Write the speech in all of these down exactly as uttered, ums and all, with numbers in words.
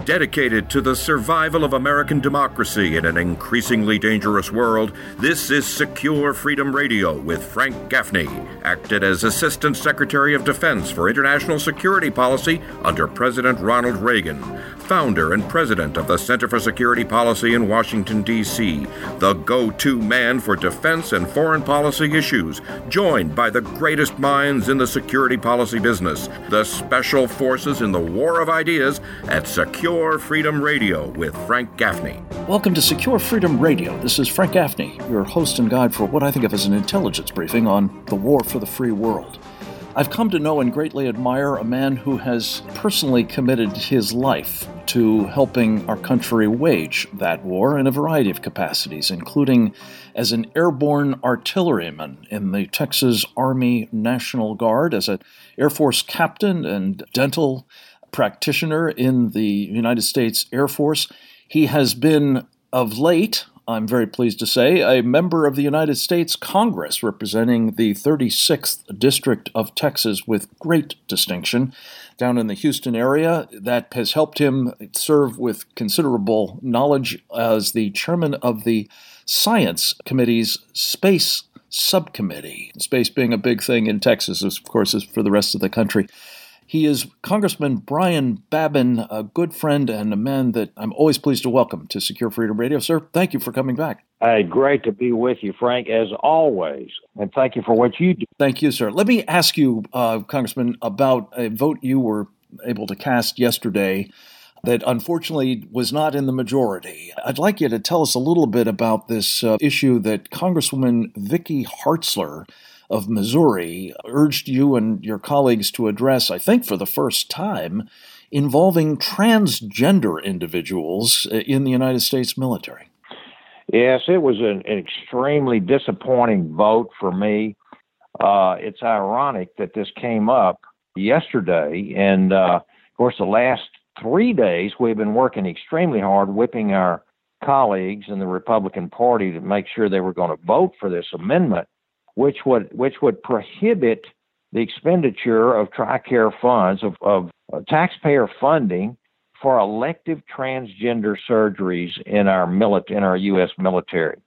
Dedicated to the survival of American democracy in an increasingly dangerous world, this is Secure Freedom Radio with Frank Gaffney, acted as Assistant Secretary of Defense for International Security Policy under President Ronald Reagan, founder and president of the Center for Security Policy in Washington, D C, the go-to man for defense and foreign policy issues, joined by the greatest minds in the security policy business, the special forces in the war of ideas at Secure Freedom Radio with Frank Gaffney. Welcome to Secure Freedom Radio. This is Frank Gaffney, your host and guide for what I think of as an intelligence briefing on the war for the free world. I've come to know and greatly admire a man who has personally committed his life to helping our country wage that war in a variety of capacities, including as an airborne artilleryman in the Texas Army National Guard, as an Air Force captain and dental practitioner in the United States Air Force. He has been, of late, I'm very pleased to say, a member of the United States Congress representing the thirty-sixth District of Texas with great distinction down in the Houston area. That has helped him serve with considerable knowledge as the chairman of the Science Committee's Space Subcommittee. Space being a big thing in Texas, of course, is for the rest of the country. He is Congressman Brian Babin, a good friend and a man that I'm always pleased to welcome to Secure Freedom Radio. Sir, thank you for coming back. Hey, great to be with you, Frank, as always. And thank you for what you do. Thank you, sir. Let me ask you, uh, Congressman, about a vote you were able to cast yesterday that unfortunately was not in the majority. I'd like you to tell us a little bit about this uh, issue that Congresswoman Vicky Hartzler of Missouri urged you and your colleagues to address, I think for the first time, involving transgender individuals in the United States military. Yes, it was an, an extremely disappointing vote for me. Uh, it's ironic that this came up yesterday, and uh, of course the last three days we've been working extremely hard whipping our colleagues in the Republican Party to make sure they were going to vote for this amendment, which would which would prohibit the expenditure of TRICARE funds, of, of uh, taxpayer funding for elective transgender surgeries in our mili- in our U S military.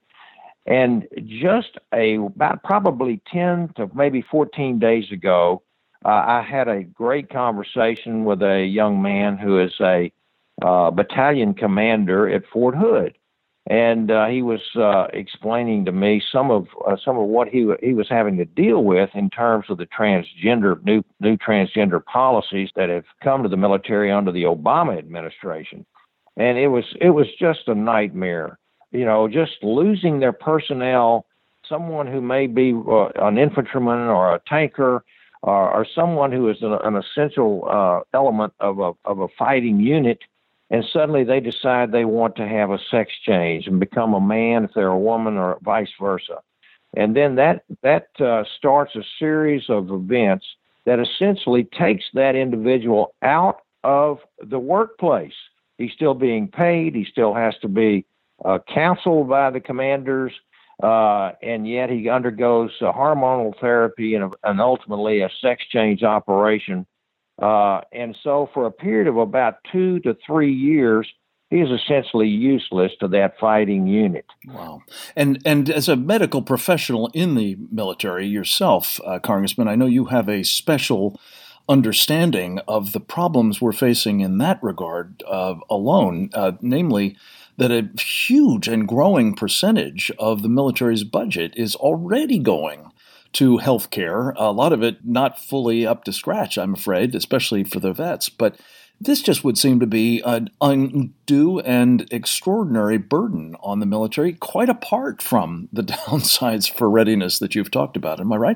And just a about probably ten to maybe fourteen days ago, uh, I had a great conversation with a young man who is a uh, battalion commander at Fort Hood. And uh, he was uh, explaining to me some of uh, some of what he he was having to deal with in terms of the transgender new new transgender policies that have come to the military under the Obama administration, and it was it was just a nightmare. You know, just losing their personnel, someone who may be uh, an infantryman or a tanker, or, or someone who is an, an essential uh, element of a of a fighting unit. And suddenly they decide they want to have a sex change and become a man if they're a woman, or vice versa. And then that that uh, starts a series of events that essentially takes that individual out of the workplace. He's still being paid. He still has to be uh, counseled by the commanders. Uh, and yet he undergoes uh, hormonal therapy and, and ultimately a sex change operation. Uh, and so for a period of about two to three years, he is essentially useless to that fighting unit. Wow. And and as a medical professional in the military yourself, uh, Congressman, I know you have a special understanding of the problems we're facing in that regard uh, alone, uh, namely that a huge and growing percentage of the military's budget is already going to health care, a lot of it not fully up to scratch, I'm afraid, especially for the vets. But this just would seem to be an undue and extraordinary burden on the military, quite apart from the downsides for readiness that you've talked about. Am I right?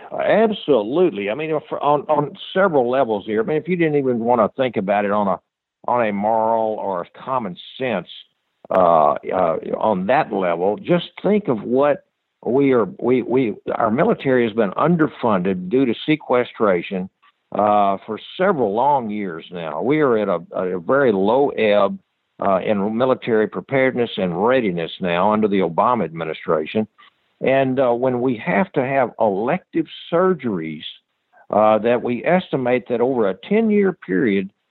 Absolutely. I mean, on, on several levels here. I mean, if you didn't even want to think about it on a on a moral or a common sense uh, uh, on that level, just think of what We are we we our military has been underfunded due to sequestration uh, for several long years now. We are at a, a very low ebb uh, in military preparedness and readiness now under the Obama administration, and uh, when we have to have elective surgeries uh, that we estimate that over a ten-year period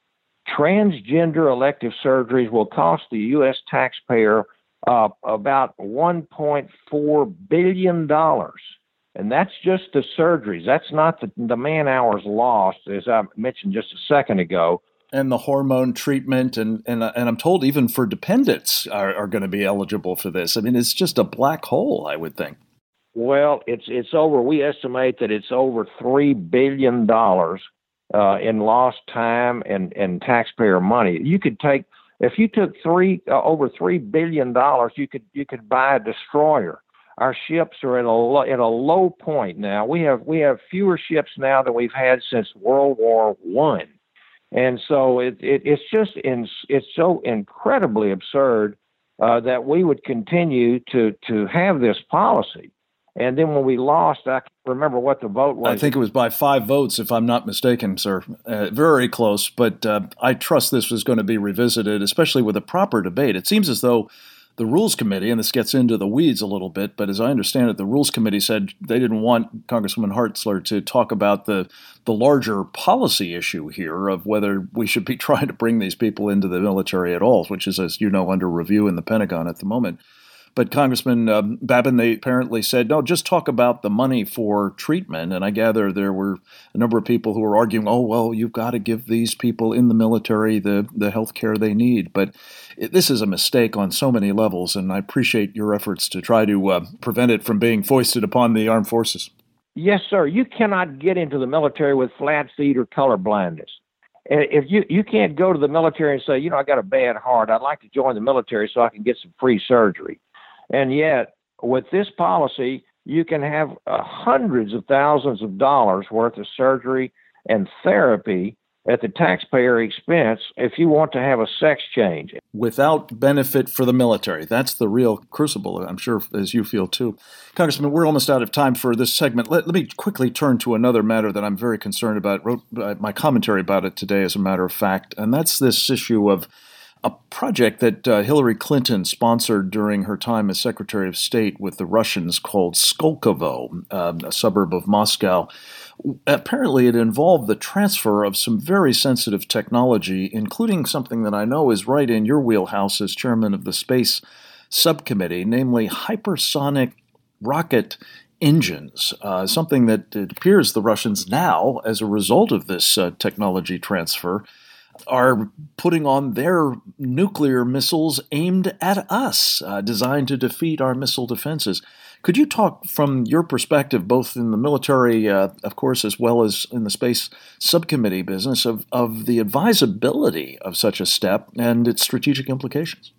transgender elective surgeries will cost the U S taxpayer uh, about one point four billion dollars. And that's just the surgeries. That's not the, the man hours lost, as I mentioned just a second ago. And the hormone treatment, and and, and I'm told even for dependents are, are going to be eligible for this. I mean, it's just a black hole, I would think. Well, it's it's over. We estimate that it's over three billion dollars uh, in lost time and, and taxpayer money. You could take if you took three uh, over three billion dollars, you could you could buy a destroyer. Our ships are at a lo- at a low point now. We have we have fewer ships now than we've had since World War One, and so it, it it's just in, it's so incredibly absurd uh, that we would continue to to have this policy. And then when we lost, I can't remember what the vote was. I think it was by five votes, if I'm not mistaken, sir. Uh, very close, but uh, I trust this was going to be revisited, especially with a proper debate. It seems as though the Rules Committee, and this gets into the weeds a little bit, but as I understand it, the Rules Committee said they didn't want Congresswoman Hartzler to talk about the, the larger policy issue here of whether we should be trying to bring these people into the military at all, which is, as you know, under review in the Pentagon at the moment. But Congressman um, Babin, they apparently said, no, just talk about the money for treatment. And I gather there were a number of people who were arguing, oh, well, you've got to give these people in the military the, the health care they need. But it, this is a mistake on so many levels, and I appreciate your efforts to try to uh, prevent it from being foisted upon the armed forces. Yes, sir. You cannot get into the military with flat feet or color blindness. If you, you can't go to the military and say, you know, I got a bad heart, I'd like to join the military so I can get some free surgery. And yet, with this policy, you can have uh, hundreds of thousands of dollars worth of surgery and therapy at the taxpayer expense if you want to have a sex change. Without benefit for the military. That's the real crucible, I'm sure, as you feel too. Congressman, we're almost out of time for this segment. Let, let me quickly turn to another matter that I'm very concerned about. I wrote uh, my commentary about it today, as a matter of fact, and that's this issue of a project that uh, Hillary Clinton sponsored during her time as Secretary of State with the Russians called Skolkovo, uh, a suburb of Moscow. Apparently, it involved the transfer of some very sensitive technology, including something that I know is right in your wheelhouse as chairman of the Space Subcommittee, namely hypersonic rocket engines, uh, something that it appears the Russians now, as a result of this uh, technology transfer, are putting on their nuclear missiles aimed at us, uh, designed to defeat our missile defenses. Could you talk from your perspective, both in the military, uh, of course, as well as in the space subcommittee business, of, of the advisability of such a step and its strategic implications?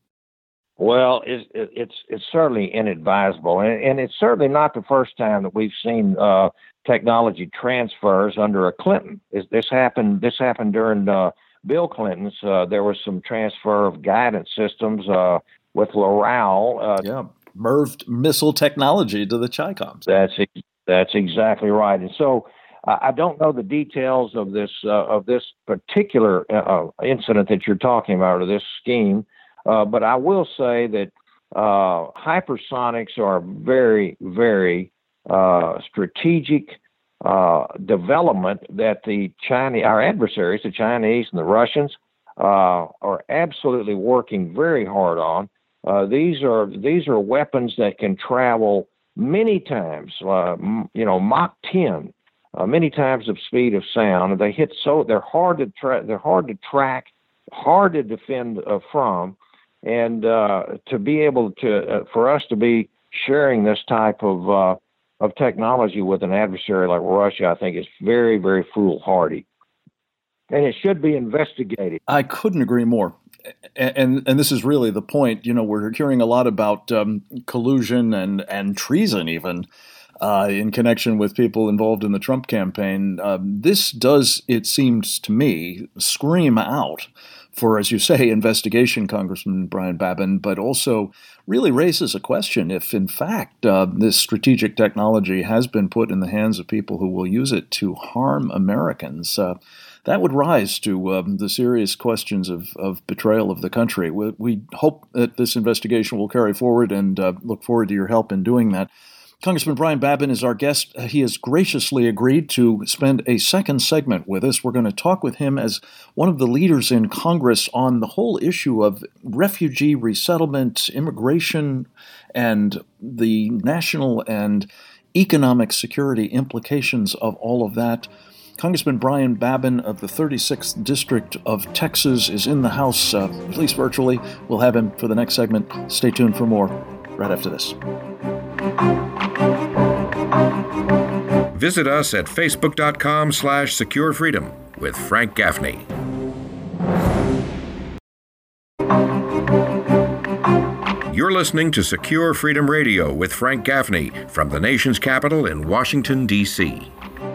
Well, it's it's, it's certainly inadvisable, and, and it's certainly not the first time that we've seen uh, technology transfers under a Clinton. This happened. This happened during uh, Bill Clinton's. Uh, there was some transfer of guidance systems uh, with Loral. Uh, yeah, merged missile technology to the Chicoms. That's that's exactly right. And so uh, I don't know the details of this uh, of this particular uh, incident that you're talking about, or this scheme. Uh, but I will say that uh, hypersonics are very, very uh, strategic uh, development that the Chinese, our adversaries, the Chinese and the Russians, uh, are absolutely working very hard on. Uh, these are these are weapons that can travel many times, uh, you know, Mach ten, uh, many times the speed of sound. They hit so they're hard to tra- they're hard to track, hard to defend uh, from. And uh, to be able to, uh, for us to be sharing this type of uh, of technology with an adversary like Russia, I think is very, very foolhardy, and it should be investigated. I couldn't agree more. And, and and this is really the point. You know, we're hearing a lot about um, collusion and and treason, even uh, in connection with people involved in the Trump campaign. Um, this does, it seems to me, scream out for, as you say, investigation, Congressman Brian Babin, but also really raises a question if, in fact, uh, this strategic technology has been put in the hands of people who will use it to harm Americans. Uh, that would rise to um, the serious questions of, of betrayal of the country. We, we hope that this investigation will carry forward and uh, look forward to your help in doing that. Congressman Brian Babin is our guest. He has graciously agreed to spend a second segment with us. We're going to talk with him as one of the leaders in Congress on the whole issue of refugee resettlement, immigration, and the national and economic security implications of all of that. Congressman Brian Babin of the thirty-sixth District of Texas is in the House, uh, at least virtually. We'll have him for the next segment. Stay tuned for more right after this. Visit us at facebook.com slash secure freedom with Frank Gaffney. You're listening to Secure Freedom Radio with Frank Gaffney from the nation's capital in Washington, D C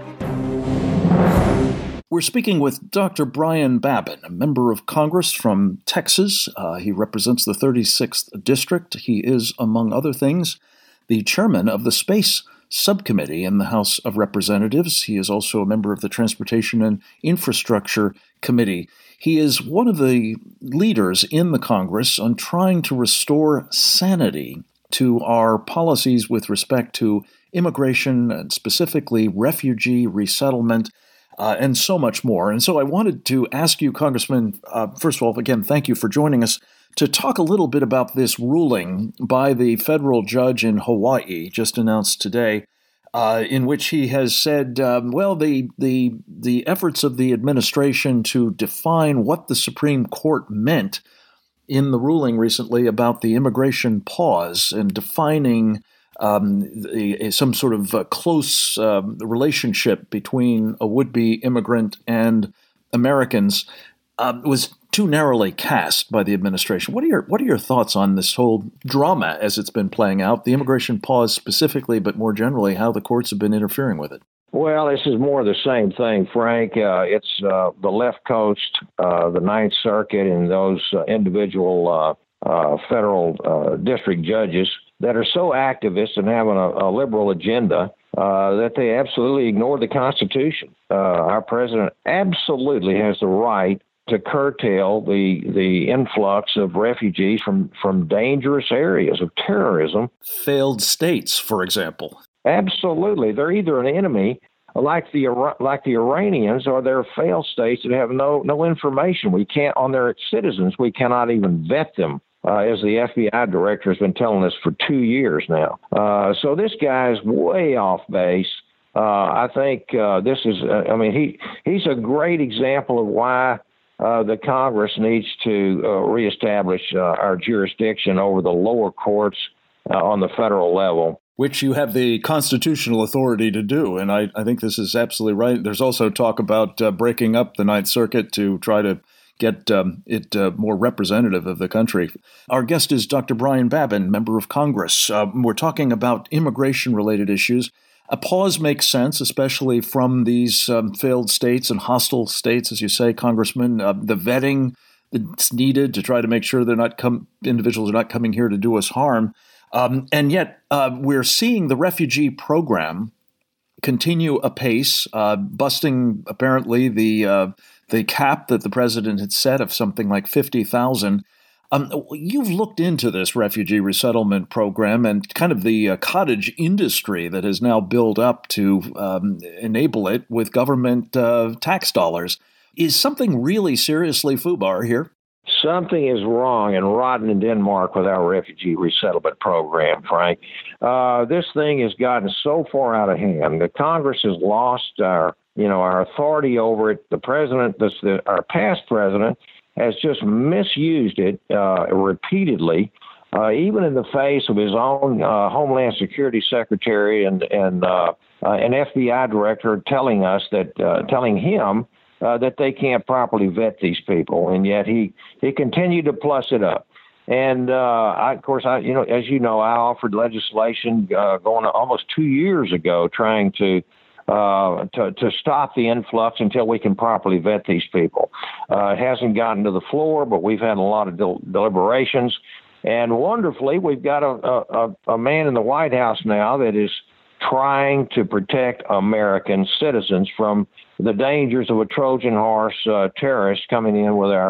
We're speaking with Doctor Brian Babin, a member of Congress from Texas. Uh, he represents the thirty-sixth District. He is, among other things, the chairman of the Space Subcommittee in the House of Representatives. He is also a member of the Transportation and Infrastructure Committee. He is one of the leaders in the Congress on trying to restore sanity to our policies with respect to immigration and specifically refugee resettlement, uh, and so much more. And so I wanted to ask you, Congressman, uh, first of all, again, thank you for joining us, to talk a little bit about this ruling by the federal judge in Hawaii, just announced today, uh, in which he has said, um, well, the, the the efforts of the administration to define what the Supreme Court meant in the ruling recently about the immigration pause and defining um, the, some sort of uh, close uh, relationship between a would-be immigrant and Americans uh, was too narrowly cast by the administration. What are your what are your thoughts on this whole drama as it's been playing out, the immigration pause specifically, but more generally, how the courts have been interfering with it? Well, this is more of the same thing, Frank. Uh, it's uh, the left coast, uh, the Ninth Circuit, and those uh, individual uh, uh, federal uh, district judges that are so activist and having a, a liberal agenda uh, that they absolutely ignore the Constitution. Uh, our president absolutely has the right to curtail the the influx of refugees from, from dangerous areas of terrorism. Failed states, for example. Absolutely. They're either an enemy like the like the Iranians, or they're failed states that have no, no information. We can't, on their citizens, we cannot even vet them, uh, as the F B I director has been telling us for two years now. Uh, so this guy's way off base. Uh, I think uh, this is, uh, I mean, he he's a great example of why Uh, the Congress needs to uh, reestablish uh, our jurisdiction over the lower courts uh, on the federal level. Which you have the constitutional authority to do, and I, I think this is absolutely right. There's also talk about uh, breaking up the Ninth Circuit to try to get um, it uh, more representative of the country. Our guest is Doctor Brian Babin, member of Congress. Uh, we're talking about immigration-related issues. A pause makes sense, especially from these um, failed states and hostile states, as you say, Congressman. Uh, the vetting that's needed to try to make sure they're not com- individuals are not coming here to do us harm. Um, and yet uh, we're seeing the refugee program continue apace, uh, busting apparently the uh, the cap that the president had set of something like fifty thousand. Um, you've looked into this refugee resettlement program and kind of the uh, cottage industry that has now built up to um, enable it with government uh, tax dollars. Is something really seriously foobar here? Something is wrong and rotten in Denmark with our refugee resettlement program, Frank. Uh, this thing has gotten so far out of hand. The Congress has lost our, you know, our authority over it. The president, this, the, our past president, has just misused it uh, repeatedly, uh, even in the face of his own uh, Homeland Security Secretary and and uh, uh, an F B I director telling us that, uh, telling him uh, that they can't properly vet these people, and yet he he continued to plus it up. And uh, I, of course, I you know as you know, I offered legislation uh, going almost two years ago, trying to. Uh, to, to stop the influx until we can properly vet these people. Uh, it hasn't gotten to the floor, but we've had a lot of del- deliberations. And wonderfully, we've got a, a, a man in the White House now that is trying to protect American citizens from the dangers of a Trojan horse uh, terrorist coming in with our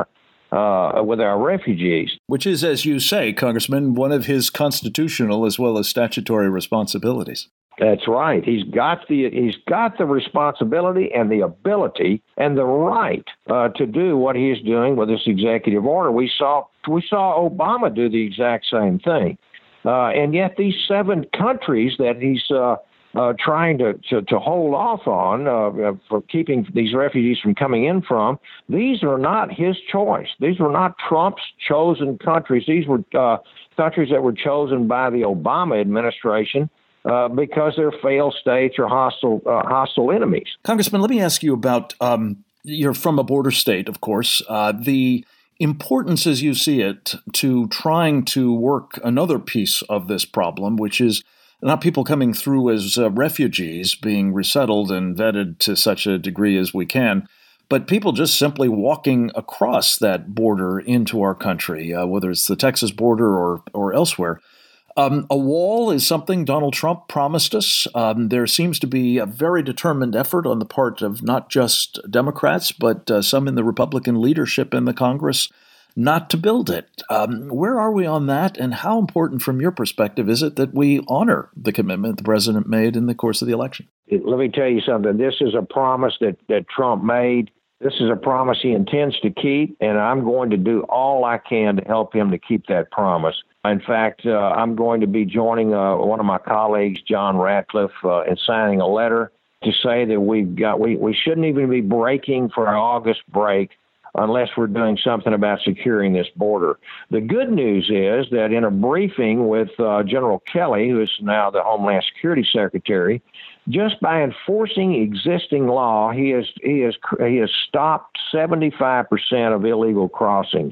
uh, with our refugees. Which is, as you say, Congressman, one of his constitutional as well as statutory responsibilities. That's right. He's got the he's got the responsibility and the ability and the right uh, to do what he is doing with this executive order. We saw we saw Obama do the exact same thing, uh, and yet these seven countries that he's uh, uh, trying to, to to hold off on uh, for keeping these refugees from coming in from, these are not his choice. These were not Trump's chosen countries. These were uh, countries that were chosen by the Obama administration. Uh, because they're failed states or hostile uh, hostile enemies. Congressman, let me ask you about, um, you're from a border state, of course, uh, the importance as you see it to trying to work another piece of this problem, which is not people coming through as uh, refugees being resettled and vetted to such a degree as we can, but people just simply walking across that border into our country, uh, whether it's the Texas border or or elsewhere. Um, a wall is something Donald Trump promised us. Um, there seems to be a very determined effort on the part of not just Democrats, but uh, some in the Republican leadership in the Congress not to build it. Um, where are we on that? And how important, from your perspective, is it that we honor the commitment the president made in the course of the election? Let me tell you something. This is a promise that, that Trump made. This is a promise he intends to keep, and I'm going to do all I can to help him to keep that promise. In fact, uh, I'm going to be joining uh, one of my colleagues, John Ratcliffe, uh, in signing a letter to say that we've got we, we shouldn't even be breaking for our August break unless we're doing something about securing this border. The good news is that in a briefing with uh, General Kelly, who is now the Homeland Security Secretary, just by enforcing existing law, he has he has he has stopped seventy-five percent of illegal crossings,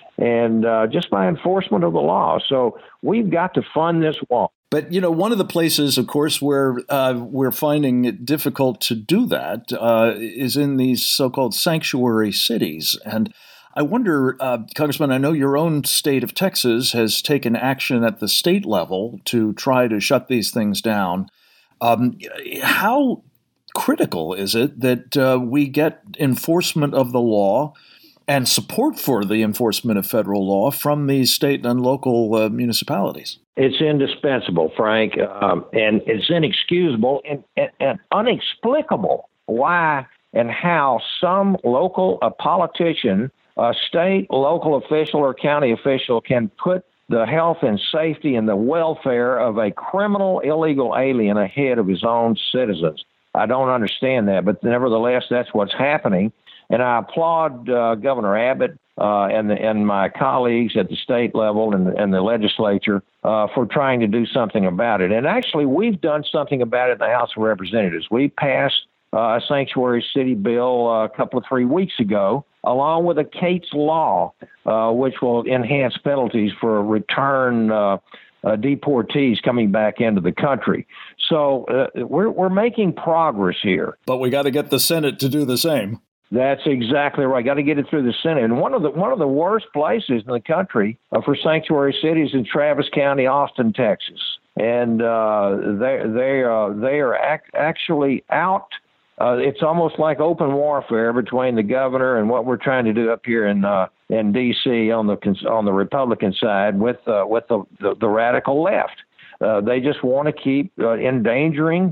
and uh, just by enforcement of the law. So we've got to fund this wall. But, you know, one of the places, of course, where uh, we're finding it difficult to do that uh, is in these so-called sanctuary cities. And I wonder, uh, Congressman, I know your own state of Texas has taken action at the state level to try to shut these things down. Um, how critical is it that uh, we get enforcement of the law and support for the enforcement of federal law from these state and local uh, municipalities? It's indispensable, Frank, um, and it's inexcusable and, and, and inexplicable why and how some local a politician, a state, local official, or county official can put the health and safety and the welfare of a criminal illegal alien ahead of his own citizens. I don't understand that, but nevertheless, that's what's happening. And I applaud uh, Governor Abbott uh, and the, and my colleagues at the state level and, and the legislature uh, for trying to do something about it. And actually, we've done something about it in the House of Representatives. We passed uh, a sanctuary city bill uh, a couple of three weeks ago, along with a Cates law, uh, which will enhance penalties for return uh, uh, deportees coming back into the country. So uh, we're we're making progress here. But we got to get the Senate to do the same. That's exactly right. Got to get it through the Senate. And one of the one of the worst places in the country uh, for sanctuary cities is Travis County, Austin, Texas, and uh, they they uh, they are ac- actually out. Uh, it's almost like open warfare between the governor and what we're trying to do up here in uh, in D C on the on the Republican side with uh, with the, the the radical left. Uh, they just want to keep uh, endangering,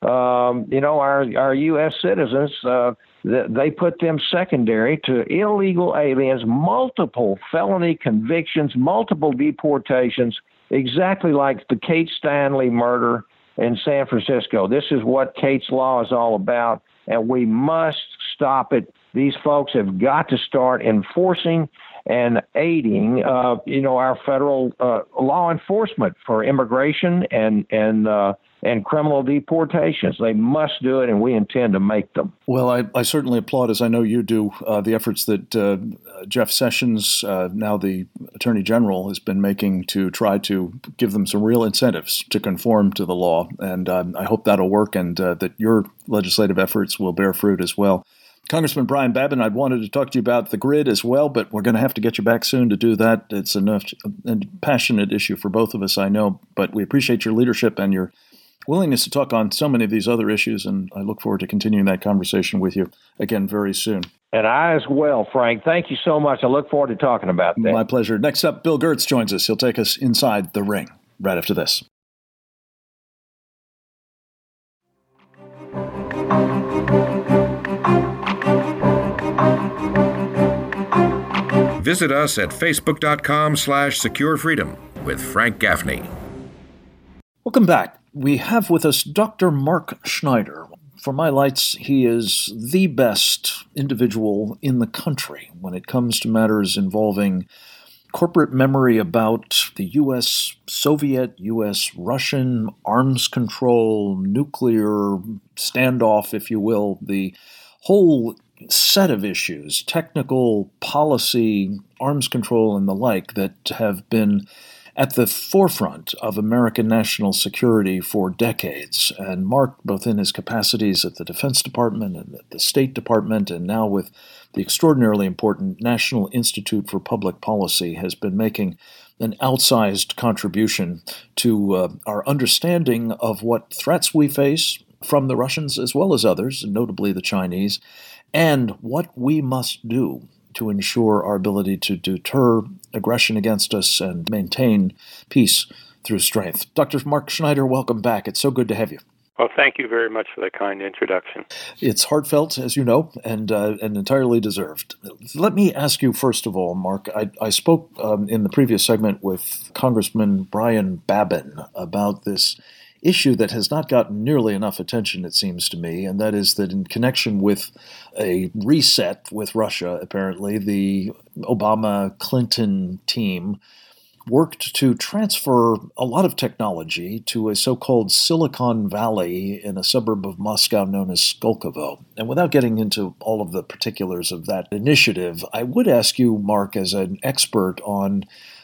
um, you know, our our U S citizens. Uh, th- they put them secondary to illegal aliens, multiple felony convictions, multiple deportations, exactly like the Kate Stanley murder in San Francisco. This is what Cates law is all about, and we must stop it. These folks have got to start enforcing and aiding, uh, you know, our federal uh, law enforcement for immigration and and uh, and criminal deportations. They must do it, and we intend to make them. Well, I, I certainly applaud, as I know you do, uh, the efforts that uh, Jeff Sessions, uh, now the Attorney General, has been making to try to give them some real incentives to conform to the law. And um, I hope that'll work and uh, that your legislative efforts will bear fruit as well. Congressman Brian Babin, I wanted to talk to you about the grid as well, but we're going to have to get you back soon to do that. It's enough, a passionate issue for both of us, I know, but we appreciate your leadership and your willingness to talk on so many of these other issues, and I look forward to continuing that conversation with you again very soon. And I as well, Frank. Thank you so much. I look forward to talking about that. My pleasure. Next up, Bill Gertz joins us. He'll take us inside the ring right after this. Visit us at facebook.com slash secure freedom with Frank Gaffney. Welcome back. We have with us Doctor Mark Schneider. For my lights, he is the best individual in the country when it comes to matters involving corporate memory about the U S Soviet, U S Russian arms control, nuclear standoff, if you will, the whole set of issues, technical, policy, arms control, and the like that have been at the forefront of American national security for decades. And Mark, both in his capacities at the Defense Department and at the State Department, and now with the extraordinarily important National Institute for Public Policy, has been making an outsized contribution to uh, our understanding of what threats we face from the Russians as well as others, notably the Chinese, and what we must do to ensure our ability to deter aggression against us and maintain peace through strength. Doctor Mark Schneider, welcome back. It's so good to have you. Well, thank you very much for that kind introduction. It's heartfelt, as you know, and uh, and entirely deserved. Let me ask you, first of all, Mark, I, I spoke um, in the previous segment with Congressman Brian Babin about this issue that has not gotten nearly enough attention, it seems to me, and that is that in connection with a reset with Russia, apparently, the Obama-Clinton team worked to transfer a lot of technology to a so-called Silicon Valley in a suburb of Moscow known as Skolkovo. And without getting into all of the particulars of that initiative, I would ask you, Mark, as an expert on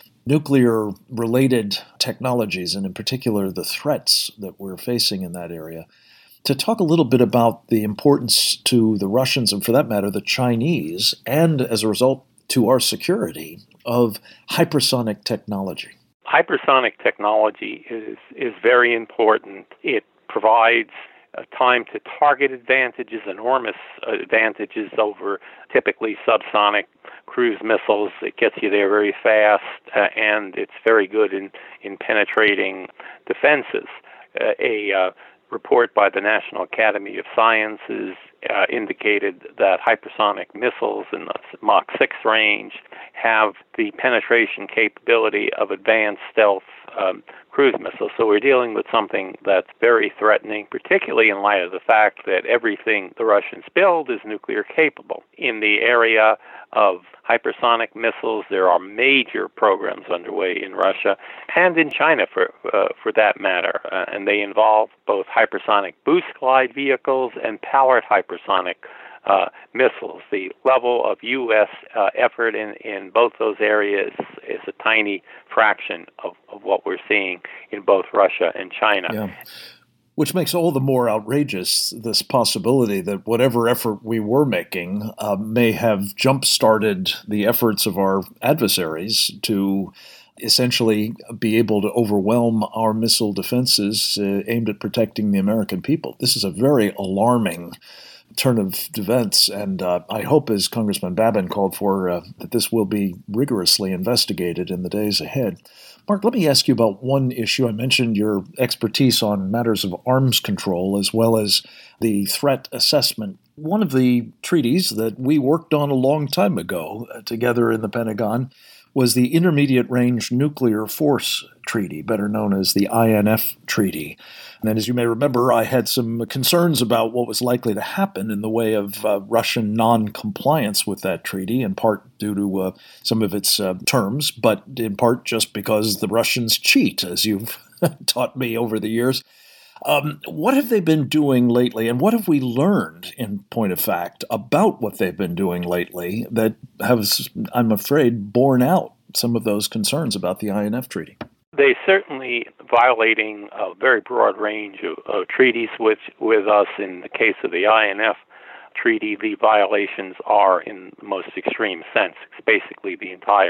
nuclear-related technologies, and in particular the threats that we're facing in that area, to talk a little bit about the importance to the Russians, and for that matter, the Chinese, and as a result, to our security, of hypersonic technology. Hypersonic technology is, is very important. It provides uh, time to target advantages, enormous advantages over typically subsonic cruise missiles. It gets you there very fast, uh, and it's very good in, in penetrating defenses. Uh, a uh, report by the National Academy of Sciences uh, indicated that hypersonic missiles in the Mach six range have the penetration capability of advanced stealth um, cruise missiles. So we're dealing with something that's very threatening, particularly in light of the fact that everything the Russians build is nuclear capable. In the area of hypersonic missiles, there are major programs underway in Russia and in China, for uh, for that matter, uh, and they involve both hypersonic boost glide vehicles and powered hypersonic uh, missiles. The level of U S uh, effort in, in both those areas is a tiny fraction of, of what we're seeing in both Russia and China. Yeah. Which makes all the more outrageous this possibility that whatever effort we were making uh, may have jump-started the efforts of our adversaries to essentially be able to overwhelm our missile defenses uh, aimed at protecting the American people. This is a very alarming turn of events, and uh, I hope, as Congressman Babin called for, uh, that this will be rigorously investigated in the days ahead. Mark, let me ask you about one issue. I mentioned your expertise on matters of arms control as well as the threat assessment. One of the treaties that we worked on a long time ago uh, together in the Pentagon was the Intermediate Range Nuclear Force Treaty, better known as the I N F Treaty. And then, as you may remember, I had some concerns about what was likely to happen in the way of uh, Russian non-compliance with that treaty, in part due to uh, some of its uh, terms, but in part just because the Russians cheat, as you've taught me over the years. Um, what have they been doing lately, and what have we learned, in point of fact, about what they've been doing lately that has, I'm afraid, borne out some of those concerns about the I N F Treaty? They certainly violating a very broad range of, of treaties with, with us. In the case of the I N F Treaty, the violations are in the most extreme sense. It's basically the entire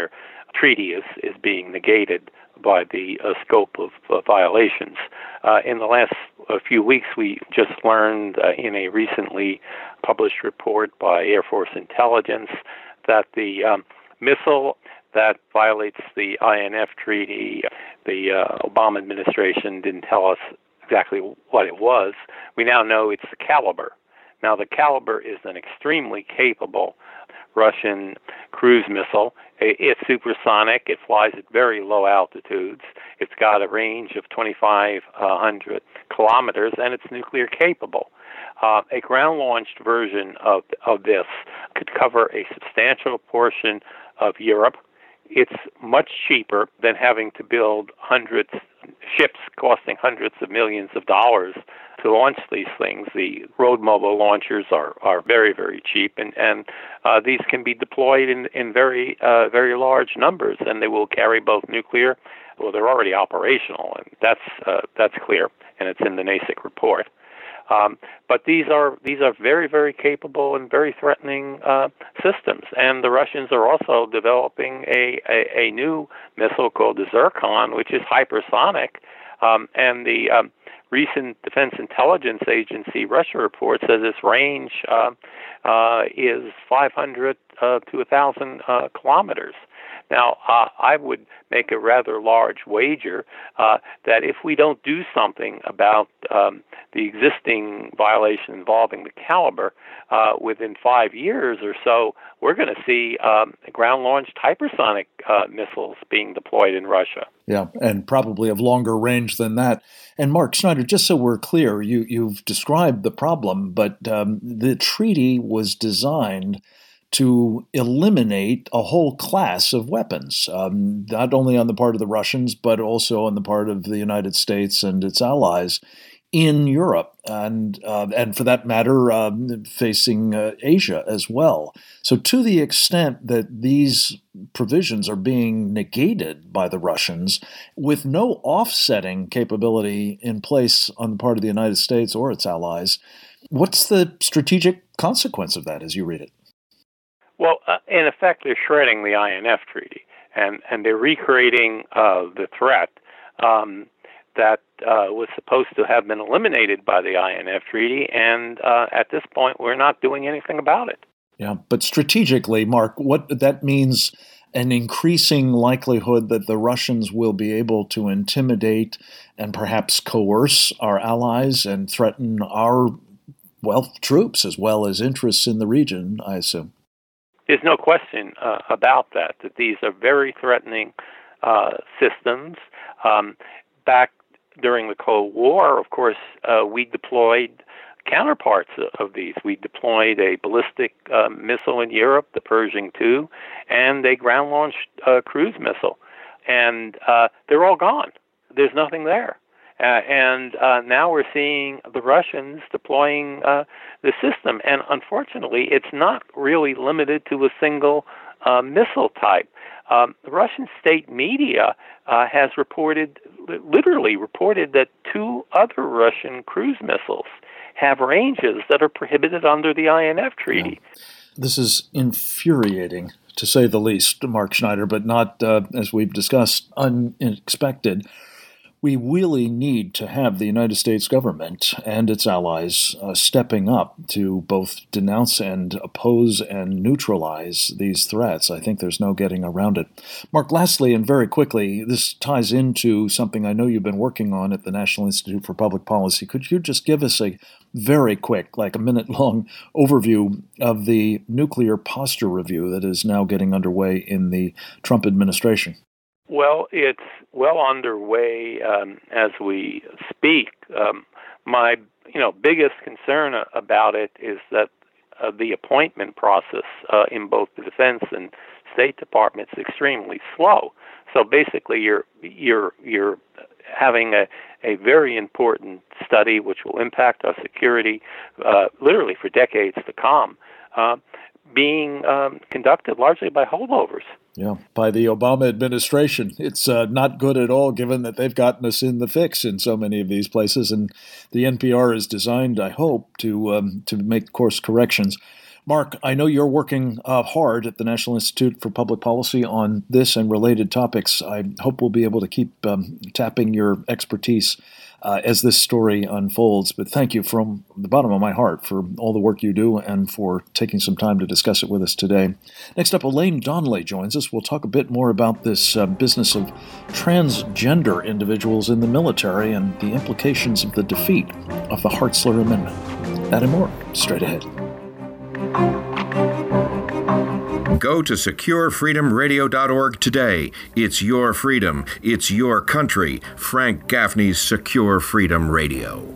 treaty is, is being negated by the uh, scope of uh, violations. Uh, in the last uh, few weeks, we just learned uh, in a recently published report by Air Force Intelligence that the um, missile that violates the I N F treaty, the uh, Obama administration didn't tell us exactly what it was. We now know it's the Caliber. Now, the Caliber is an extremely capable Russian cruise missile. It's supersonic. It flies at very low altitudes. It's got a range of twenty-five hundred kilometers, and it's nuclear capable. Uh, a ground-launched version of, of this could cover a substantial portion of Europe. It's much cheaper than having to build hundreds ships costing hundreds of millions of dollars to launch these things. The road mobile launchers are, are very, very cheap, and, and uh, these can be deployed in, in very, uh, very large numbers, and they will carry both nuclear. Well, they're already operational, and that's uh, that's clear, and it's in the NASIC report. Um, but these are these are very, very capable and very threatening uh, systems. And the Russians are also developing a, a, a new missile called the Zircon, which is hypersonic. Um, and the um, recent Defense Intelligence Agency Russia report says its range uh, uh, is five hundred uh, to one thousand uh, kilometers. Now, uh, I would make a rather large wager uh, that if we don't do something about um, the existing violation involving the Caliber, uh, within five years or so, we're going to see um, ground-launched hypersonic uh, missiles being deployed in Russia. Yeah, and probably of longer range than that. And Mark Schneider, just so we're clear, you, you've described the problem, but um, the treaty was designed to eliminate a whole class of weapons, um, not only on the part of the Russians, but also on the part of the United States and its allies in Europe, and uh, and for that matter, um, facing uh, Asia as well. So to the extent that these provisions are being negated by the Russians with no offsetting capability in place on the part of the United States or its allies, what's the strategic consequence of that as you read it? Well, uh, in effect, they're shredding the I N F treaty, and, and they're recreating uh, the threat um, that uh, was supposed to have been eliminated by the I N F treaty, and uh, at this point, we're not doing anything about it. Yeah, but strategically, Mark, what that means an increasing likelihood that the Russians will be able to intimidate and perhaps coerce our allies and threaten our, well, troops as well as interests in the region, I assume. There's no question uh, about that, that these are very threatening uh, systems. Um, back during the Cold War, of course, uh, we deployed counterparts of these. We deployed a ballistic uh, missile in Europe, the Pershing two, and a ground-launched uh, cruise missile. And uh, they're all gone. There's nothing there. Uh, and uh, now we're seeing the Russians deploying uh, the system. And unfortunately, it's not really limited to a single uh, missile type. Um, the Russian state media uh, has reported, literally reported, that two other Russian cruise missiles have ranges that are prohibited under the I N F treaty. Yeah. This is infuriating, to say the least, Mark Schneider, but not, uh, as we've discussed, unexpected. We really need to have the United States government and its allies uh, stepping up to both denounce and oppose and neutralize these threats. I think there's no getting around it. Mark, lastly and very quickly, this ties into something I know you've been working on at the National Institute for Public Policy. Could you just give us a very quick, like a minute-long overview of the nuclear posture review that is now getting underway in the Trump administration? Well, it's well underway um, as we speak. Um, my, you know, biggest concern about it is that uh, the appointment process uh, in both the Defense and State Departments is extremely slow. So basically, you're you're you're having a, a very important study which will impact our security uh, literally for decades to come, uh, being um, conducted largely by holdovers. Yeah, by the Obama administration. It's uh, not good at all, given that they've gotten us in the fix in so many of these places, and the N P R is designed, I hope, to um, to make course corrections. Mark, I know you're working uh, hard at the National Institute for Public Policy on this and related topics. I hope we'll be able to keep um, tapping your expertise uh, as this story unfolds. But thank you from the bottom of my heart for all the work you do and for taking some time to discuss it with us today. Next up, Elaine Donnelly joins us. We'll talk a bit more about this uh, business of transgender individuals in the military and the implications of the defeat of the Hartzler Amendment. That and more, straight ahead. Go to secure freedom radio dot org today. It's your freedom. It's your country. Frank Gaffney's Secure Freedom Radio.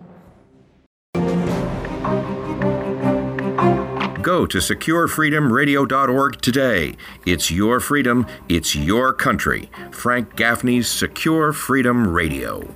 Go to secure freedom radio dot org today. It's your freedom. It's your country. Frank Gaffney's Secure Freedom Radio.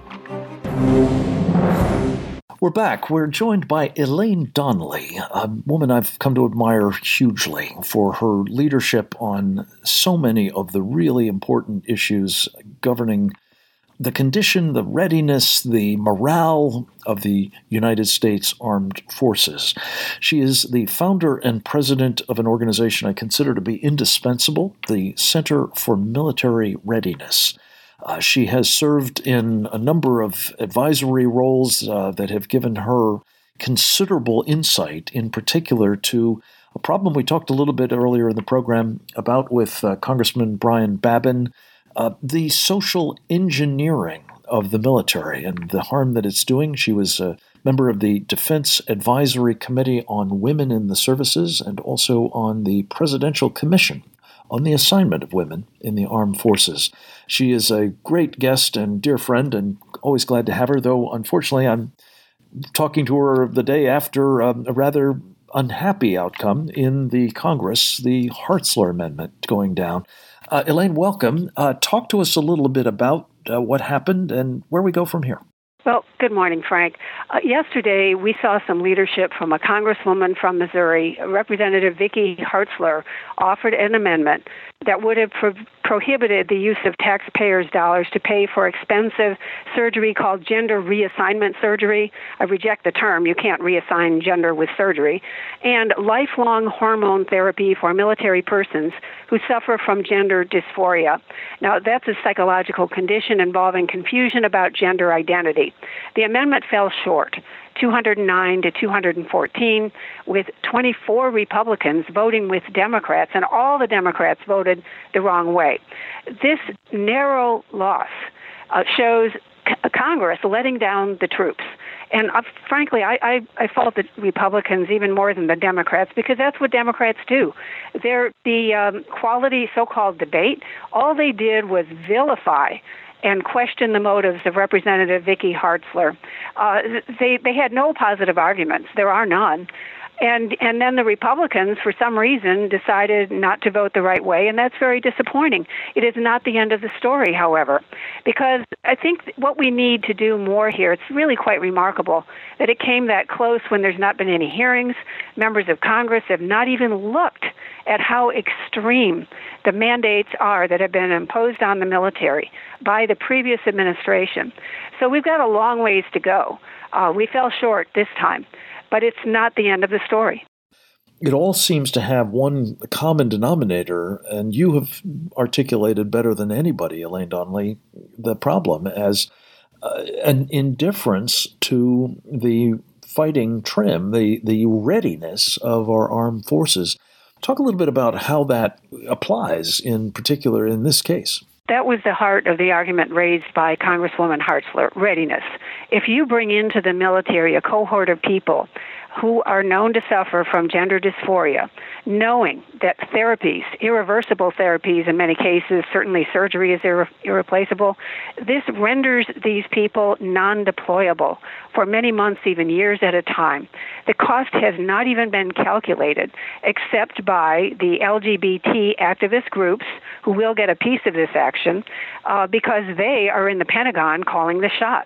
We're back. We're joined by Elaine Donnelly, a woman I've come to admire hugely for her leadership on so many of the really important issues governing the condition, the readiness, the morale of the United States Armed Forces. She is the founder and president of an organization I consider to be indispensable, the Center for Military Readiness. Uh, she has served in a number of advisory roles uh, that have given her considerable insight, in particular to a problem we talked a little bit earlier in the program about with uh, Congressman Brian Babin, uh, the social engineering of the military and the harm that it's doing. She was a member of the Defense Advisory Committee on Women in the Services and also on the Presidential Commission on the Assignment of Women in the Armed Forces. She is a great guest and dear friend, and always glad to have her, though unfortunately I'm talking to her the day after um, a rather unhappy outcome in the Congress, the Hartzler Amendment going down. Uh, Elaine, welcome. Uh, talk to us a little bit about uh, what happened and where we go from here. Well, good morning, Frank. Uh, yesterday, we saw some leadership from a congresswoman from Missouri. Representative Vicky Hartzler offered an amendment that would have pro- prohibited the use of taxpayers' dollars to pay for expensive surgery called gender reassignment surgery. I reject the term. You can't reassign gender with surgery. And lifelong hormone therapy for military persons who suffer from gender dysphoria. Now, that's a psychological condition involving confusion about gender identity. The amendment fell short, two hundred nine to two hundred fourteen, with twenty-four Republicans voting with Democrats, and all the Democrats voted the wrong way. This narrow loss uh, shows c- Congress letting down the troops. And uh, frankly, I, I, I fault the Republicans even more than the Democrats, because that's what Democrats do. They're the um, quality so-called debate. All they did was vilify and question the motives of Representative Vicky Hartzler. Uh, they they had no positive arguments. There are none. And and then the Republicans, for some reason, decided not to vote the right way, and that's very disappointing. It is not the end of the story, however, because I think what we need to do more here, it's really quite remarkable that it came that close when there's not been any hearings. Members of Congress have not even looked at how extreme the mandates are that have been imposed on the military by the previous administration. So we've got a long ways to go. Uh, we fell short this time. But it's not the end of the story. It all seems to have one common denominator, and you have articulated better than anybody, Elaine Donnelly, the problem as uh, an indifference to the fighting trim, the, the readiness of our armed forces. Talk a little bit about how that applies, in particular in this case. That was the heart of the argument raised by Congresswoman Hartzler, readiness. If you bring into the military a cohort of people who are known to suffer from gender dysphoria, knowing that therapies, irreversible therapies in many cases, certainly surgery is irre- irreplaceable, this renders these people non-deployable for many months, even years at a time. The cost has not even been calculated, except by the L G B T activist groups who will get a piece of this action uh, because they are in the Pentagon calling the shots.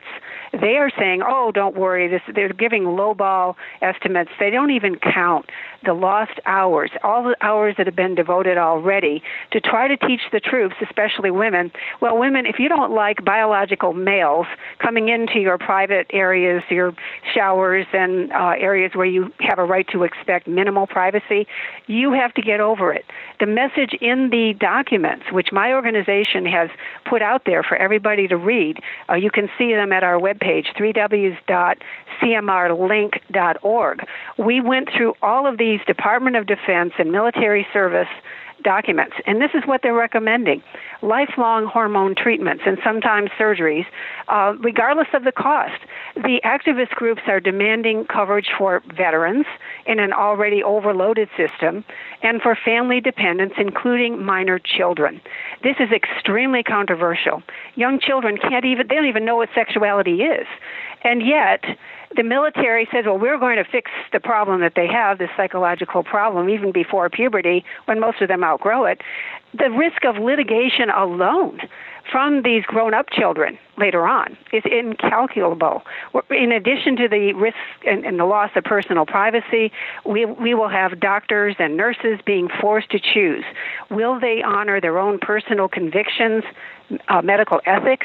They are saying, oh, don't worry, this, they're giving lowball estimates. They don't even count the lost hours, all the hours that have been devoted already to try to teach the troops, especially women. Well, women, if you don't like biological males coming into your private areas, your showers and uh, areas where you have a right to expect minimal privacy, you have to get over it. The message in the documents, which my organization has put out there for everybody to read, uh, you can see them at our webpage, three w dot c m r link dot org. We went through all of these Department of Defense and military service documents, and this is what they're recommending: lifelong hormone treatments and sometimes surgeries, uh, regardless of the cost. The activist groups are demanding coverage for veterans in an already overloaded system and for family dependents, including minor children. This is extremely controversial. Young children can't even, they don't even know what sexuality is. And yet, the military says, well, we're going to fix the problem that they have, this psychological problem, even before puberty, when most of them outgrow it. The risk of litigation alone from these grown-up children later on is incalculable. In addition to the risk and, and the loss of personal privacy, we, we will have doctors and nurses being forced to choose. Will they honor their own personal convictions, uh, medical ethics,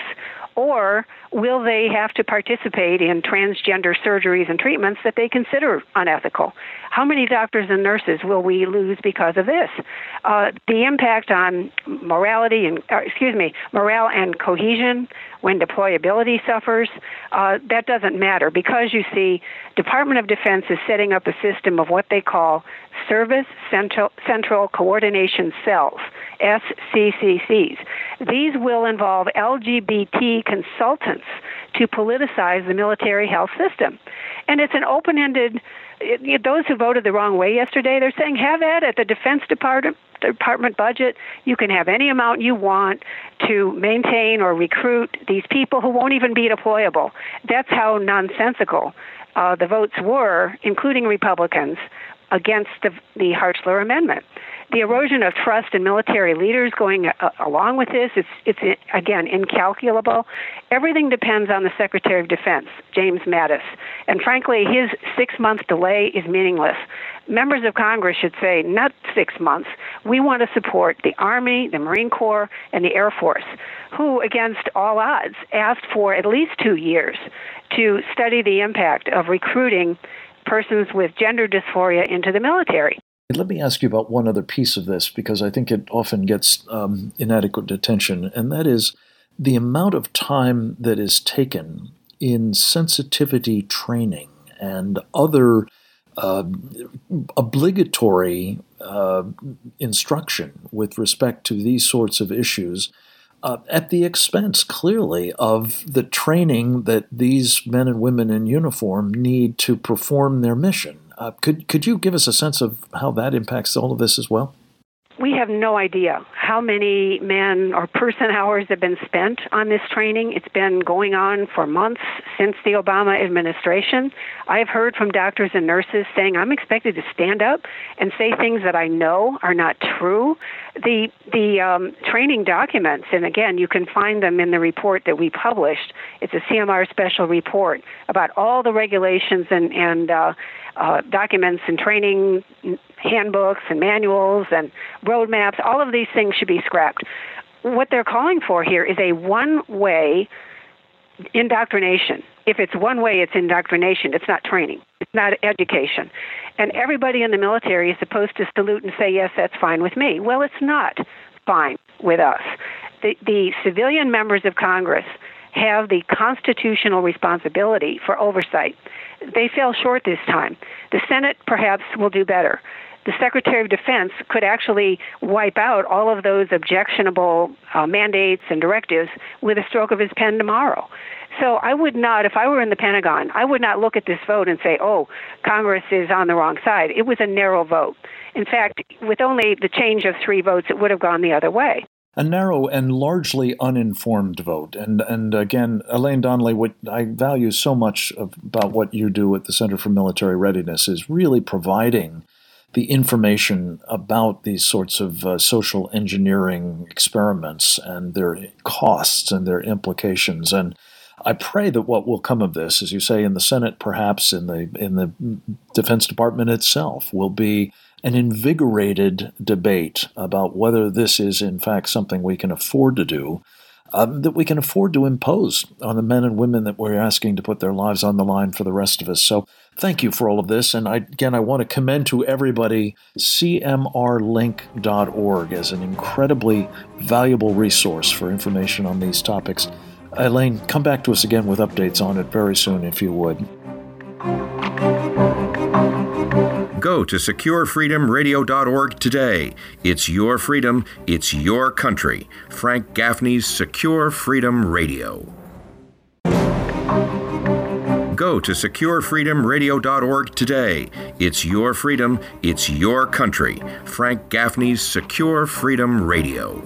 or will they have to participate in transgender surgeries and treatments that they consider unethical? How many doctors and nurses will we lose because of this? Uh, the impact on morality and, uh, excuse me, morale and cohesion when deployability suffers, uh, that doesn't matter, because you see, Department of Defense is setting up a system of what they call Service Central, Central Coordination Cells, S C C Cs. These will involve L G B T consultants to politicize the military health system. And it's an open-ended, it, those who voted the wrong way yesterday, they're saying, have at it. The Defense Department, Department budget, you can have any amount you want to maintain or recruit these people who won't even be deployable. That's how nonsensical uh, the votes were, including Republicans, against the, the Hartzler Amendment. The erosion of trust in military leaders going uh, along with this, it's, it's, again, incalculable. Everything depends on the Secretary of Defense, James Mattis. And frankly, his six-month delay is meaningless. Members of Congress should say, not six months. We want to support the Army, the Marine Corps, and the Air Force, who, against all odds, asked for at least two years to study the impact of recruiting persons with gender dysphoria into the military. Let me ask you about one other piece of this, because I think it often gets um, inadequate attention, and that is the amount of time that is taken in sensitivity training and other uh, obligatory uh, instruction with respect to these sorts of issues, uh, at the expense, clearly, of the training that these men and women in uniform need to perform their mission. Uh, could could you give us a sense of how that impacts all of this as well? We have no idea how many man or person hours have been spent on this training. It's been going on for months since the Obama administration. I've heard from doctors and nurses saying, I'm expected to stand up and say things that I know are not true. The the um, training documents, and again, you can find them in the report that we published. It's a C M R special report about all the regulations and, and uh, uh, documents and training handbooks and manuals and roadmaps. All of these things should be scrapped. What they're calling for here is a one-way indoctrination. If it's one way, it's indoctrination. It's not training. It's not education. And everybody in the military is supposed to salute and say, yes, that's fine with me. Well, it's not fine with us. The, the civilian members of Congress have the constitutional responsibility for oversight. They fell short this time. The Senate perhaps will do better. The Secretary of Defense could actually wipe out all of those objectionable uh, mandates and directives with a stroke of his pen tomorrow. So I would not, if I were in the Pentagon, I would not look at this vote and say, oh, Congress is on the wrong side. It was a narrow vote. In fact, with only the change of three votes, it would have gone the other way. A narrow and largely uninformed vote. And and again, Elaine Donnelly, what I value so much about what you do at the Center for Military Readiness is really providing the information about these sorts of uh, social engineering experiments and their costs and their implications. And I pray that what will come of this, as you say, in the Senate, perhaps in the in the Defense Department itself, will be an invigorated debate about whether this is, in fact, something we can afford to do, um, that we can afford to impose on the men and women that we're asking to put their lives on the line for the rest of us. So thank you for all of this. And I, again, I want to commend to everybody C M R link dot org as an incredibly valuable resource for information on these topics. Elaine, come back to us again with updates on it very soon, if you would. Go to secure freedom radio dot org today. It's your freedom, it's your country. Frank Gaffney's Secure Freedom Radio. Go to secure freedom radio dot org today. It's your freedom, it's your country. Frank Gaffney's Secure Freedom Radio.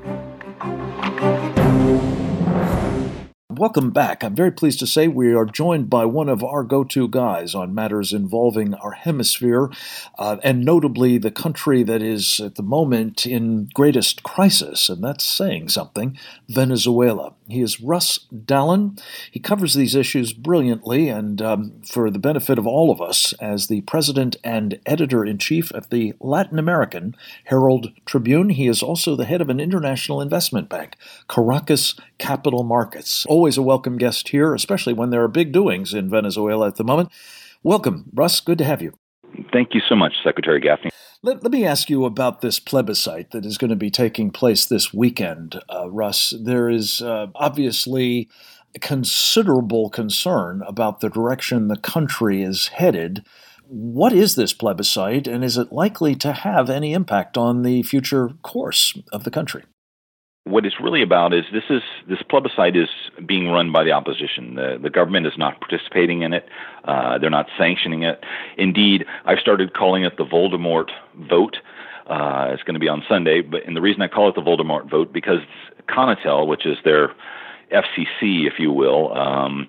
Welcome back. I'm very pleased to say we are joined by one of our go-to guys on matters involving our hemisphere, uh, and notably the country that is at the moment in greatest crisis, and that's saying something, Venezuela. He is Russ Dallin. He covers these issues brilliantly, and um, for the benefit of all of us, as the president and editor-in-chief of the Latin American Herald Tribune, he is also the head of an international investment bank, Caracas Capital Markets. Always a welcome guest here, especially when there are big doings in Venezuela at the moment. Welcome, Russ. Good to have you. Thank you so much, Secretary Gaffney. Let, let me ask you about this plebiscite that is going to be taking place this weekend, uh, Russ. There is uh, obviously considerable concern about the direction the country is headed. What is this plebiscite, and is it likely to have any impact on the future course of the country? What it's really about is this is this plebiscite is being run by the opposition. The, the government is not participating in it. Uh, they're not sanctioning it. Indeed, I've started calling it the Voldemort vote. Uh, it's going to be on Sunday, but and the reason I call it the Voldemort vote because Conatel, which is their F C C, if you will, um,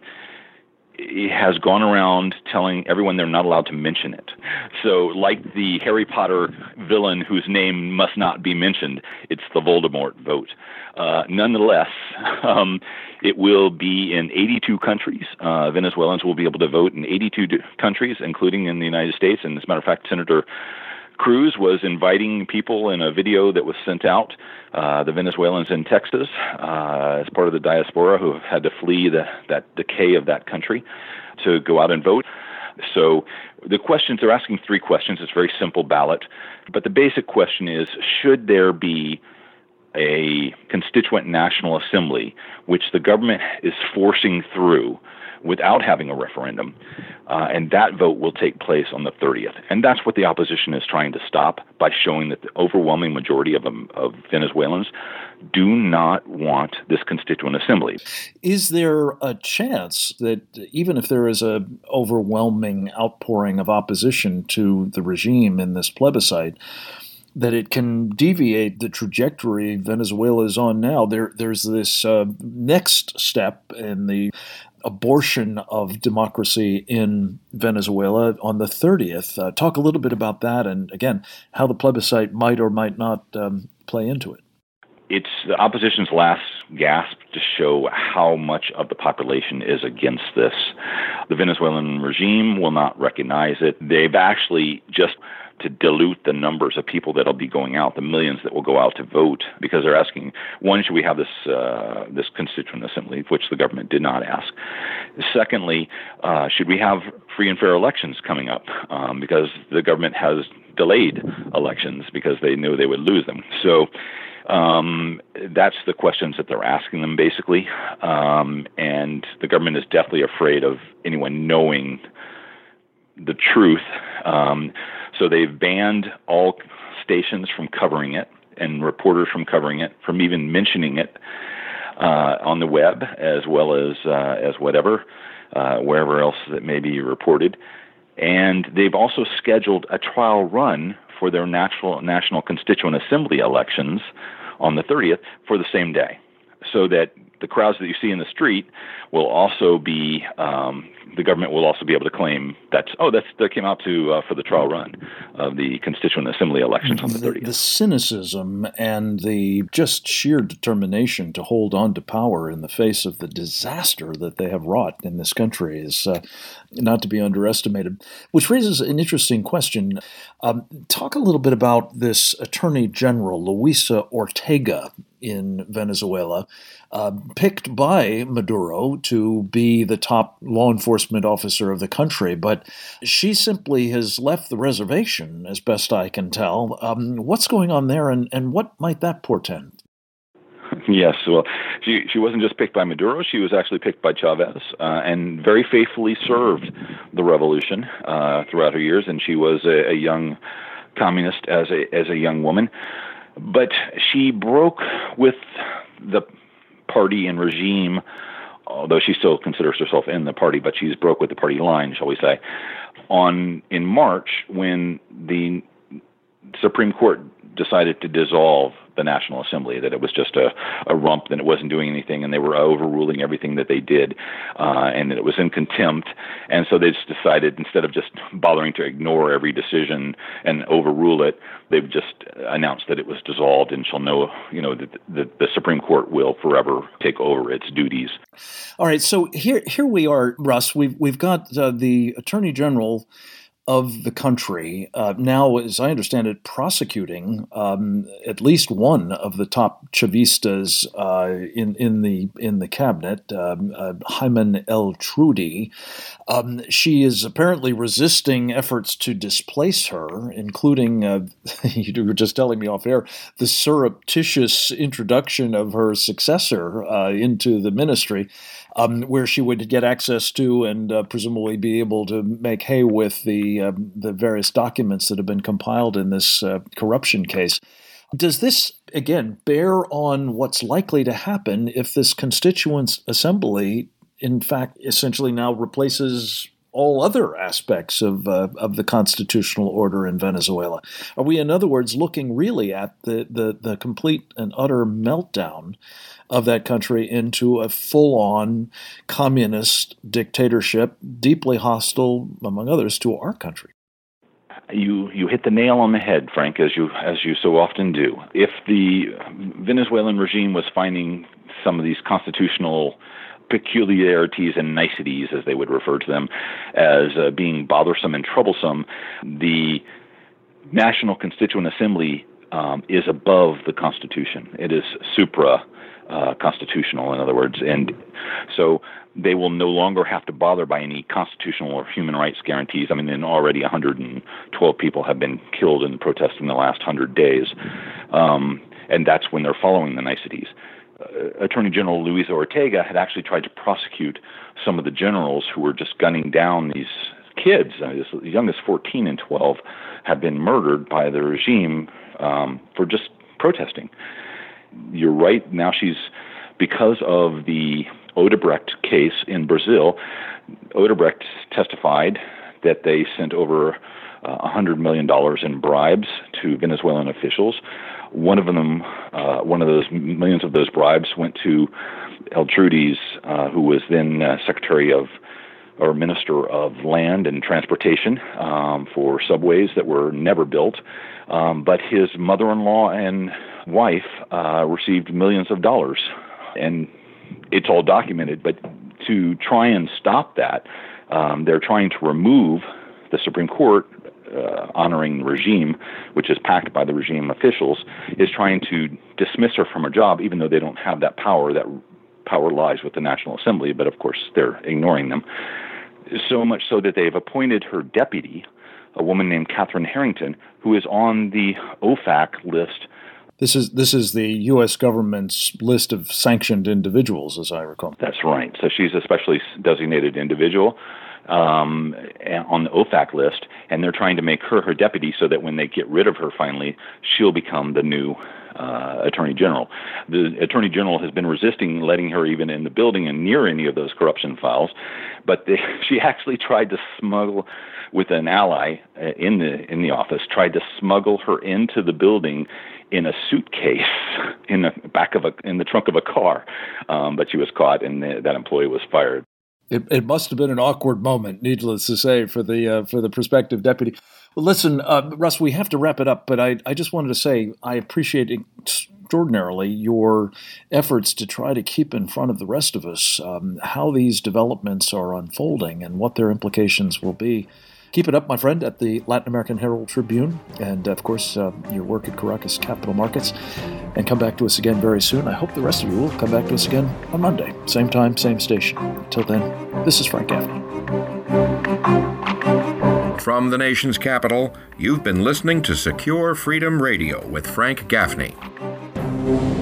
it has gone around telling everyone they're not allowed to mention it. So like the Harry Potter villain whose name must not be mentioned, it's the Voldemort vote. Uh, nonetheless, um, it will be in eighty-two countries. Uh, Venezuelans will be able to vote in eighty-two countries, including in the United States. And as a matter of fact, Senator Cruz was inviting people in a video that was sent out, uh, the Venezuelans in Texas, uh, as part of the diaspora who have had to flee the, that decay of that country, to go out and vote. So the questions, they're asking three questions. It's a very simple ballot. But the basic question is, should there be a Constituent National Assembly, which the government is forcing through without having a referendum, uh, and that vote will take place on the thirtieth. And that's what the opposition is trying to stop by showing that the overwhelming majority of, um, of Venezuelans do not want this Constituent Assembly. Is there a chance that even if there is an overwhelming outpouring of opposition to the regime in this plebiscite, that it can deviate the trajectory Venezuela is on now? There, there's this uh, next step in the abortion of democracy in Venezuela on the thirtieth. Uh, talk a little bit about that and, again, how the plebiscite might or might not um, play into it. It's the opposition's last gasp to show how much of the population is against this. The Venezuelan regime will not recognize it. They've actually just to dilute the numbers of people that'll be going out, the millions that will go out to vote, because they're asking, one, should we have this uh, this Constituent Assembly, which the government did not ask? Secondly, uh, should we have free and fair elections coming up? Um, because the government has delayed elections because they knew they would lose them. So um, that's the questions that they're asking them, basically. Um, and the government is definitely afraid of anyone knowing the truth. Um, so they've banned all stations from covering it and reporters from covering it, from even mentioning it uh, on the web, as well as uh, as whatever, uh, wherever else that may be reported. And they've also scheduled a trial run for their National National Constituent Assembly elections on the thirtieth for the same day, so that the crowds that you see in the street will also be, um, the government will also be able to claim that, oh, that's, that came out to uh, for the trial run of the Constituent Assembly elections on the thirtieth. The, the cynicism and the just sheer determination to hold on to power in the face of the disaster that they have wrought in this country is uh, not to be underestimated, which raises an interesting question. Um, talk a little bit about this Attorney General, Luisa Ortega, in Venezuela, uh, picked by Maduro to be the top law enforcement officer of the country, but she simply has left the reservation, as best I can tell. Um, what's going on there, and, and what might that portend? Yes, well, she she wasn't just picked by Maduro; she was actually picked by Chavez, uh, and very faithfully served the revolution uh, throughout her years. And she was a, a young communist as a as a young woman. But she broke with the party and regime, although she still considers herself in the party, but she's broke with the party line, shall we say, on in March when the Supreme Court decided to dissolve the National Assembly, that it was just a, a rump, that it wasn't doing anything, and they were overruling everything that they did, uh, and that it was in contempt. And so they just decided, instead of just bothering to ignore every decision and overrule it, they've just announced that it was dissolved and shall know, you know, that the, the Supreme Court will forever take over its duties. All right, so here here we are, Russ. We've, we've got uh, the Attorney General of the country uh, now, as I understand it, prosecuting um, at least one of the top Chavistas uh, in in the in the cabinet, um, uh, Ayman El-Trudy. Um, she is apparently resisting efforts to displace her, including uh, you were just telling me off air the surreptitious introduction of her successor uh, into the ministry. Um, where she would get access to and uh, presumably be able to make hay with the uh, the various documents that have been compiled in this uh, corruption case. Does this, again, bear on what's likely to happen if this Constituent Assembly, in fact, essentially now replaces all other aspects of uh, of the constitutional order in Venezuela? Are we, in other words, looking really at the, the, the complete and utter meltdown of that country into a full-on communist dictatorship, deeply hostile, among others, to our country? You you hit the nail on the head, Frank, as you as you so often do. If the Venezuelan regime was finding some of these constitutional peculiarities and niceties, as they would refer to them, as uh, being bothersome and troublesome, the National Constituent Assembly um, is above the Constitution. It is supra uh, constitutional, in other words, and so they will no longer have to bother by any constitutional or human rights guarantees. I mean, and already one hundred twelve people have been killed in protests in the last one hundred days, um, and that's when they're following the niceties. Uh, Attorney General Luisa Ortega had actually tried to prosecute some of the generals who were just gunning down these kids. Uh, as young as fourteen and twelve have been murdered by the regime um, for just protesting. You're right. Now she's, because of the Odebrecht case in Brazil, Odebrecht testified that they sent over uh, one hundred million dollars in bribes to Venezuelan officials. One of them, uh, one of those millions of those bribes went to El-Trudy's, uh, who was then uh, Secretary of or Minister of Land and Transportation um, for subways that were never built. Um, but his mother-in-law and wife uh, received millions of dollars. And it's all documented, but to try and stop that, um, they're trying to remove the Supreme Court, uh, honoring the regime, which is packed by the regime officials, is trying to dismiss her from her job, even though they don't have that power. That power lies with the National Assembly, but of course they're ignoring them. So much so that they've appointed her deputy, a woman named Catherine Harrington, who is on the O F A C list. This is this is the U S government's list of sanctioned individuals, as I recall. That's right. So she's a specially designated individual um, on the O F A C list, and they're trying to make her her deputy so that when they get rid of her finally, she'll become the new uh, Attorney General. The Attorney General has been resisting letting her even in the building and near any of those corruption files, but they, she actually tried to smuggle, with an ally uh, in the in the office, tried to smuggle her into the building in a suitcase in the back of a in the trunk of a car, um, but she was caught, and the, that employee was fired. It, it must have been an awkward moment, needless to say, for the uh, for the prospective deputy. Well, listen, uh, Russ, we have to wrap it up, but I, I just wanted to say I appreciate extraordinarily your efforts to try to keep in front of the rest of us um, how these developments are unfolding and what their implications will be. Keep it up, my friend, at the Latin American Herald Tribune, and, of course, uh, your work at Caracas Capital Markets. And come back to us again very soon. I hope the rest of you will come back to us again on Monday. Same time, same station. Until then, this is Frank Gaffney. From the nation's capital, you've been listening to Secure Freedom Radio with Frank Gaffney.